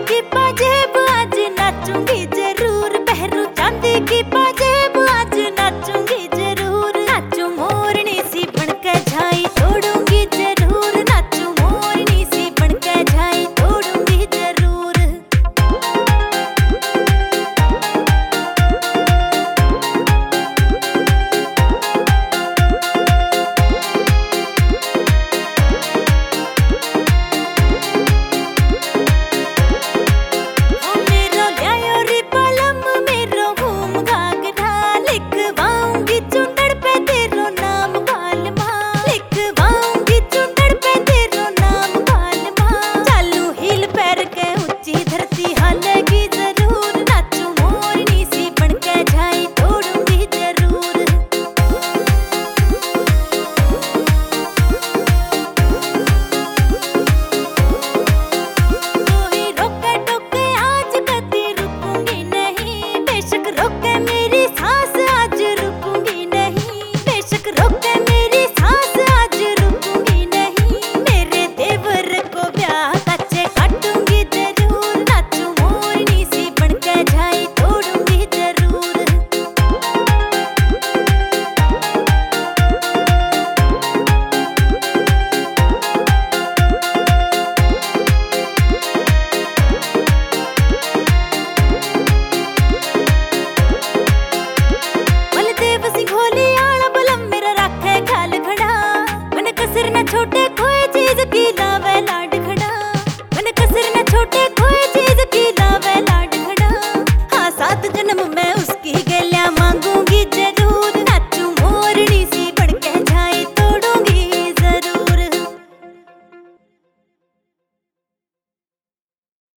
की पाजेब आज नाचूंगी जरूर, पहरू चांदी की पाजेब आज नाचूंगी जरूर। नाचू मोरनी सी बनके झाई तोड़ूंगी जरूर, नाचू मोरनी सी बनके झाई तोड़ूंगी जरूर। छोटे